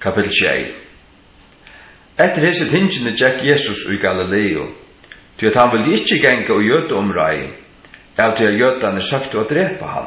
Kapitel 6. Etter hese tingene gekk Jesus i Galileo, til at han ville ikke genge og gjøte omrei, av til at gjøtene søkte å drepe han.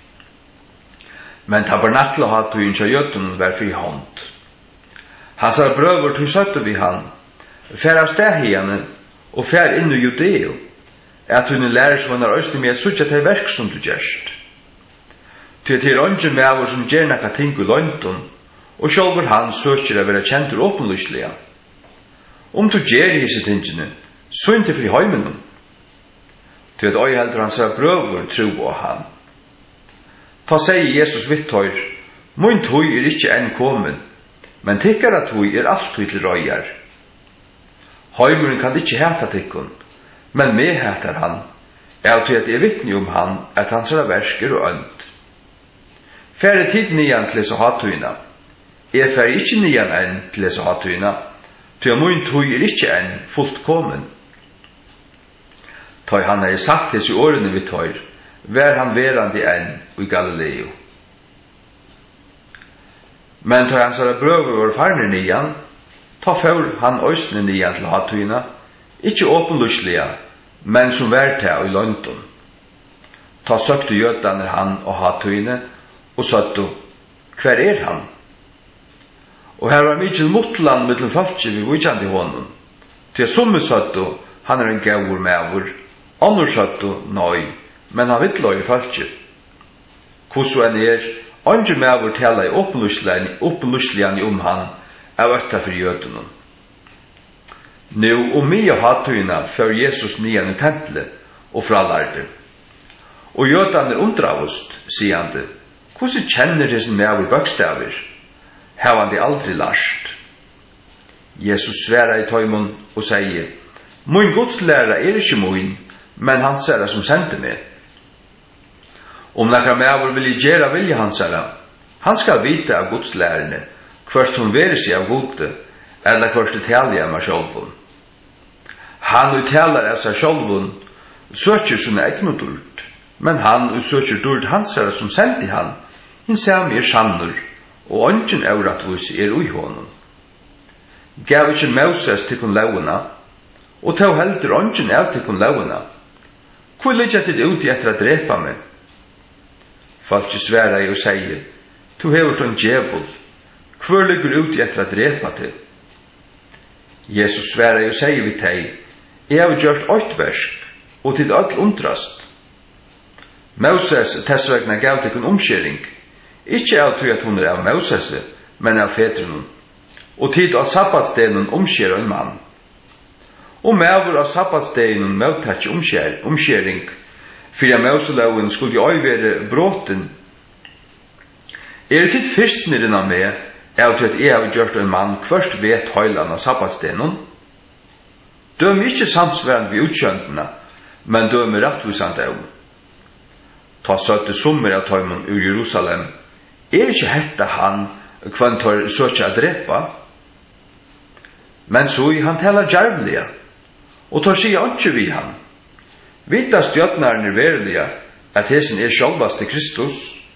Men tabernaklet hatt og innskja gjøten var fri hånd. Han sa brøver til søkte vi han, fær av sted henne, og fær inn i Judeo, at hun lærer som han har øst med at suttje til verk som du gjerst. Til at her åndsje med av som gjerne kan ting i løgnton, og sjálfur han søker å være kjent og åpenlyslige. Du gjer hese tingene, så ikke fri heimen. Til at øy heldur han seg brøver tro på han. Ta sier Jesus vitthøyr, mun tøy ikke enn kommen, men tikkara tøy alltid til røyar. Heimuren kan ikke heta tikkun, men me heter han, til at jeg vittne han, at hans versker og ønd. Færre tid nian til så hatøyna, jeg fer ikke nian enn til så hatøyna, til mun tøy ikke enn fullt kommen. Ta han har sagt disse årene vitthøyr, vær han verande enn i Galileo. Men ta hans brøver var farne nian, ta for han øysne nian til hatøyna, ikke åpenlyslige, men som værte i London. Ta søkte gjøtene han og hatøyne, og søkte, hver han? Og her var mykje motland mittel falskje vi vujjandi honom. Til summe søkte, han en gaur mevur, annor søkte, nøy, men han vittla i falskje. Hvordan en andre mevur tala i åpenlyslian han, av øtta for jødenen. Nå, mye hatøyna før Jesus nian i tempelet, og fralærte. Og jødene undravust, sier han det. Hvordan kjenner disse mevur bøkstaver? Har han det aldri lært. Jesus sværa i tøymon og sier, «Min godslæra ikke min, men han særa som sendte meg. Nekka mevur vil gjera vilja han særa, han skal vite av godslærerne, hvert hun verer seg av gode, eller hvert det taler av meg sjálvun. Han uttaler av seg sjálvun, søker som egnodult, men han søker dult han særa som sendte han, hinn sami sannur, og ongen euratvis ui honom. Gav ikkje Moses til kun launa, og tau heldur ongen av til kun launa. Hvor ligger til ut etter å drepa meg? Falskje sværa og sier, tu hever ton djevul, hvor ligger ut etter å drepa til? Jesus sværa og sier vi teg, jeg har gjort 8 versk, og til alt undrast. Moses tessvegna gav til kun omskjering, ikke av tog at hun av Moses, men av fedrenen. Og tid av sabbatsdelen omskjer en mann. Og mever av sabbatsdelen møttatje omskjering, for at Moseloven skulle jo være bråten. Tid fyrstneren av meg, av til at jeg har gjort en mann først vet høyland av sabbatsdelen? Døm ikke samsværende ved utkjøntene, men døm rettvisende av. Ta søtte sommer av tøymon ur Jerusalem, ikke hette han kvantor søkja a drepa? Men så han talar djarvliga, og tar seg ikke vi han. Vita stjøtnarne verilige, at hesen sjálvaste Kristus?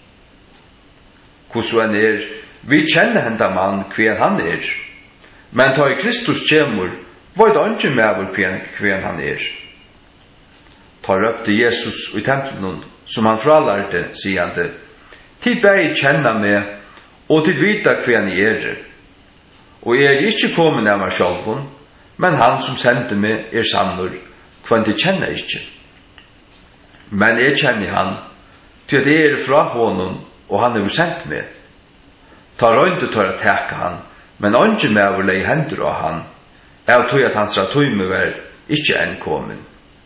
Hvordan vi kjenner henda mann hver han men ta i Kristus kjemur, var det ikke med hver han Ta røpte Jesus i tempelen, som han fralærte, sier han det, tid bæg kjenna meg, og tid vita hver han Og jeg ikke kommet av meg sjálfun, men han som sendte meg sannur, hver de kjenner ikke. Men jeg kjenner han, til at jeg fra honom, og han har sendt meg. Ta røyndu tar å teka han, men ongen med å leie hendur av han, av tog at hans tøyme var ikke enn kommen.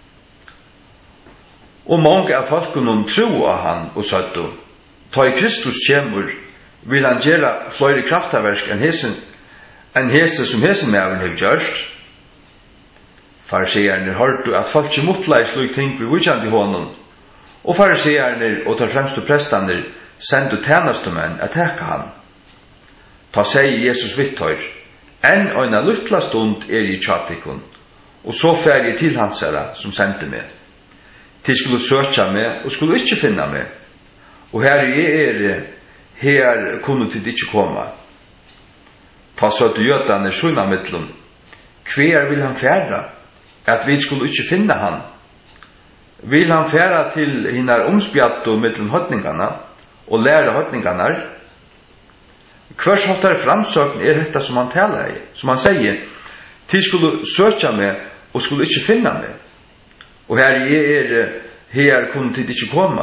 Og mange av folkene tro av han og søtto, ta i Kristus kjemur, vil han gjøre flere kraftaverk enn hese som hese med han har gjørst. Fariseerne hørte at folk ikke motla i slik ting vi vujkjant i hånden, og fariseerne og tar fremste prestene sendte tjenestemenn at teka han. Ta seg Jesus vitthøyr, enn øyna luttla stund i tjatikon, og så fer jeg til hans herra som sendte meg. De skulle søkja meg, og skulle ikke finne meg. Og her jeg her kunne de ikke komme. Ta søtte jötan sjuna mittlum. Hver vil han færa? At vi skulle ikke finne han. Vil han færa til hinnar omspjatto mittlum høtningarna og lære høtningarna? Hvers hattar framsøkn hetta som han talar i, som han sier, til skulle søkja meg og skulle ikke finne meg. Og her kunne tid ikke komme.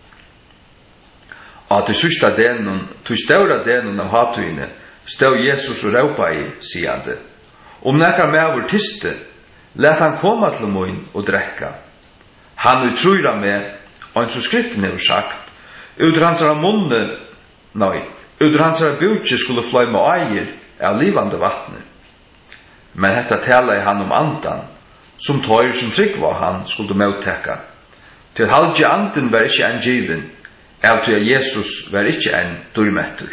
At det sørsta denen, til større denen av hatøyene, stod Jesus og råpa i, sier det. Om nekka med vår tiste, let han komme til moin og drekka. Han utrøyra med, og en så skriften er sagt, ut hansara munne, ut hansara bukje skulle fløyme eier av livande vattne. Men hetta tala i han om andan, som tøyr som trygg var han skulle mottekka. Til halvdje anden var ikkje en given, av til Jesus var ikkje en durmettur.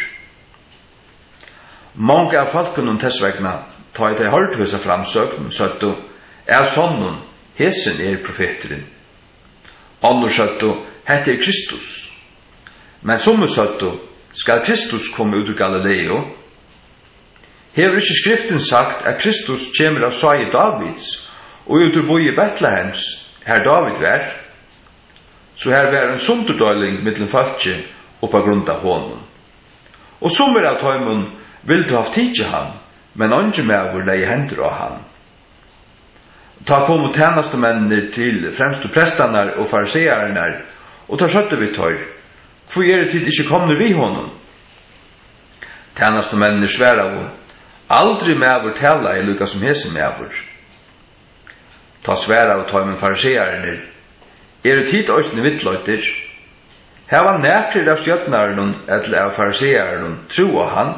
Mange av folkene tessvegna ta i det hørthøsa framsøknen, søtto, av sonnen, hesen profeteren. Annor søtto, hette Kristus. Men som søtto, skal Kristus komme ut ur Galileo. Hever ikkje skriften sagt at Kristus kommer av Saie Davids, og ut ur boi Betlehems, her David var. Så her var en sunderdøyling mittlen falskje oppa grunn av hånden. Og som av tøymon vil du haft tidsi han, men andre med vår leie hender av han. Ta kom og tjenestemennene til fremste prestanar og fariseernar, og ta skjøtte vi tøy. Hvor det tid ikke kommer vi honom? Tjenestemennene sværa og aldri med vår tala i lukka som hese med vår. Ta sværa og tøy med fariseernar. Det tid òsne vittløyter? Her var nekrir av stjøtnaren eller av fariseeren tro av han.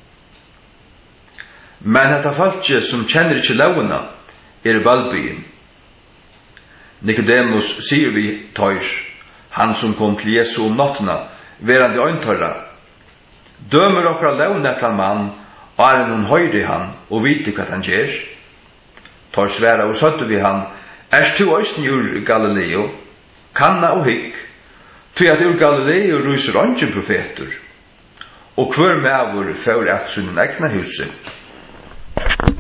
Men dette falskje som kjenner ikke lovene valbyen. Nicodemus sier vi tøyr, han som kom til Jesu om nattena, verande øyntørra. Dømer okra lovene fra mann, er hun høyre han, og vite hva han gjør. Tøyr sværa og søtte vi han, to òsne ur Galileo, kanna og hygg, til at ur Galileo ryser ånden profeter, og hver med vår fører at sunnen egna huset.